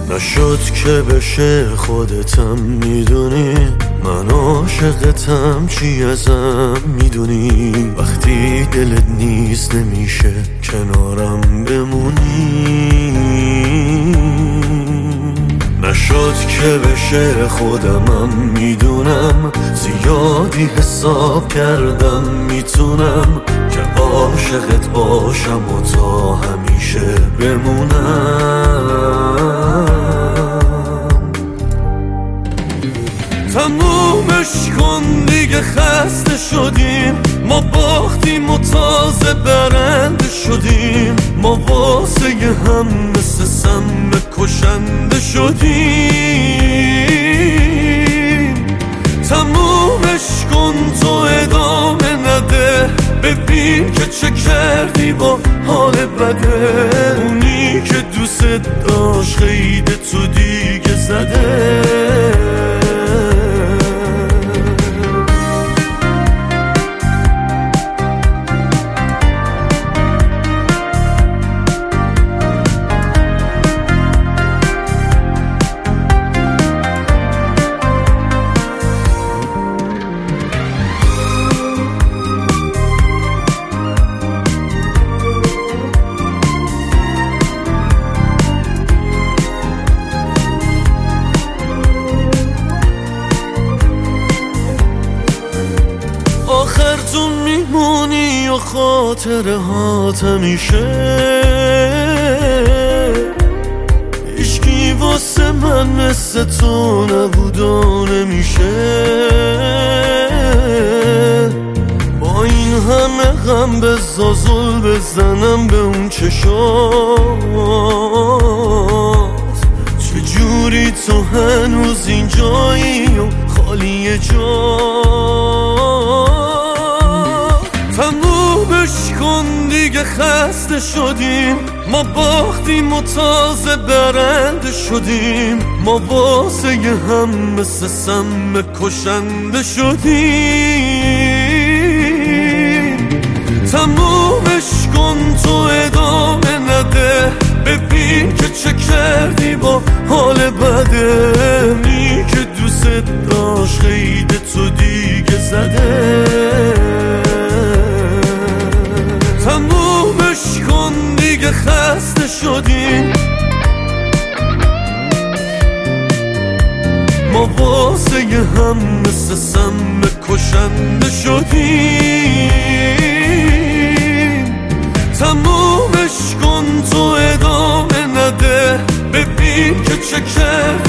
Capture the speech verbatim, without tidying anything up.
نشد که بشه خودتم میدونی، من عاشقتم چی ازم میدونی. وقتی دلت نیست نمیشه کنارم بمونی. نشد که بشه خودمم میدونم، زیادی حساب کردم میتونم که عاشقت باشم و تا همیشه بمونم. تمومش کن دیگه، خسته شدیم، ما باختیم و تازه برنده شدیم. ما واسه هم مثل سم کشنده شدیم. تمومش کن تو ادامه نده، ببین که چه کردی با حال بده. اونی که دوست داشت خیلی تو دیگه زده. آخر تو میمونی و خاطره هات همیشه. هیچکی واسه من مثل تو نبود و نمیشه. با این همه غم به زازل بزنم به اون چشات. چجوری تو هنوز اینجایی و خالی جا. تمومش کن دیگه، خسته شدیم، ما باختیم و تازه برنده شدیم. ما واسه هم مثل سم کشنده شدیم. تمومش کن تو ادامه نده، ببین که چه کردی با حال بده. می که دوست داشت خیلی تو دیگه زده. تمومش کن دیگه، خسته شدیم، ما واسه هم مثل سم کشنده شدیم. تمومش کن تو ادامه نده، ببین که چه کرد